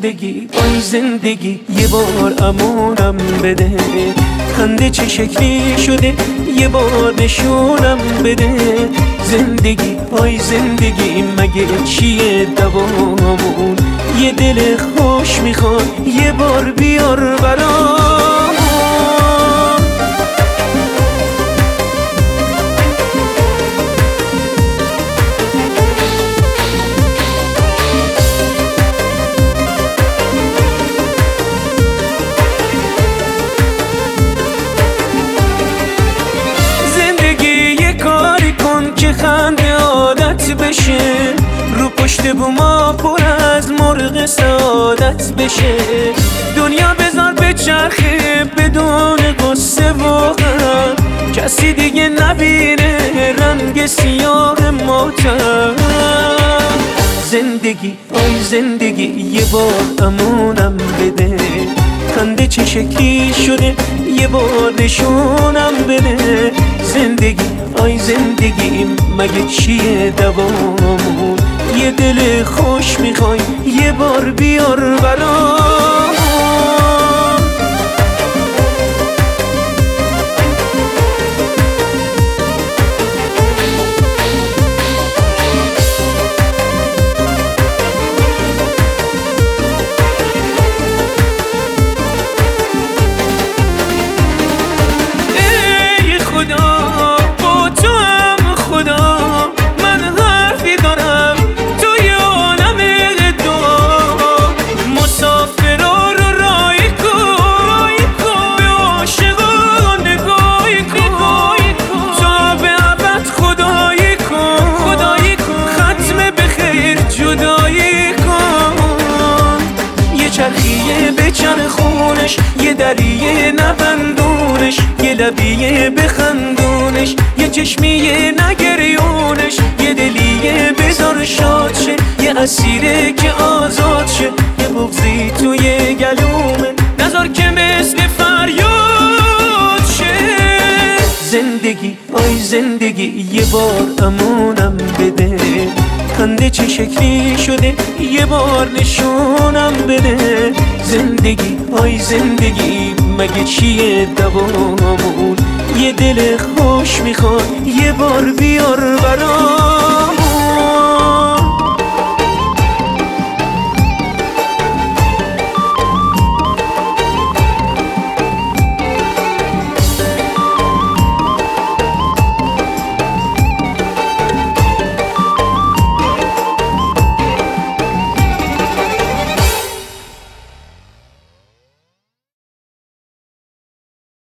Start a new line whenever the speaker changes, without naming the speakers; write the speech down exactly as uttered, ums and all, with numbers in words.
زندگی آی زندگی یه بار امونم بده، خنده چه شکلی شده یه بار نشونم بده. زندگی آی زندگی مگه چیه دوامون، یه دل خوش میخواد یه بار بیار برام. خنده عادت بشه، رو پشت بوما پر از مرغ سعادت بشه. دنیا بذار به چرخه بدون قصه و غم، کسی دیگه نبینه رنگ سیاه ماتم. زندگی آی زندگی یه بار امونم بده، خنده چه شکلی شده یه بار نشونم بده. زندگی آی زندگی مگه چیه دوامون، یه دل خوش میخوای یه بار بیار برام. چرخیه به چرخونش، یه دریه نبندونش، یه لبیه بخندونش، یه چشمیه نگریونش، یه دلیه بذار شاد شه، یه اسیره که آزاد شه، یه بغضی توی گلومه نذار که مثل فریاد شه. زندگی آی زندگی یه بار امونم بده، خنده چه شکلی شده یه بار نشونم بده. زندگی آی زندگی مگه چیه دوامون، یه دل خوش میخواد یه بار بیار برام.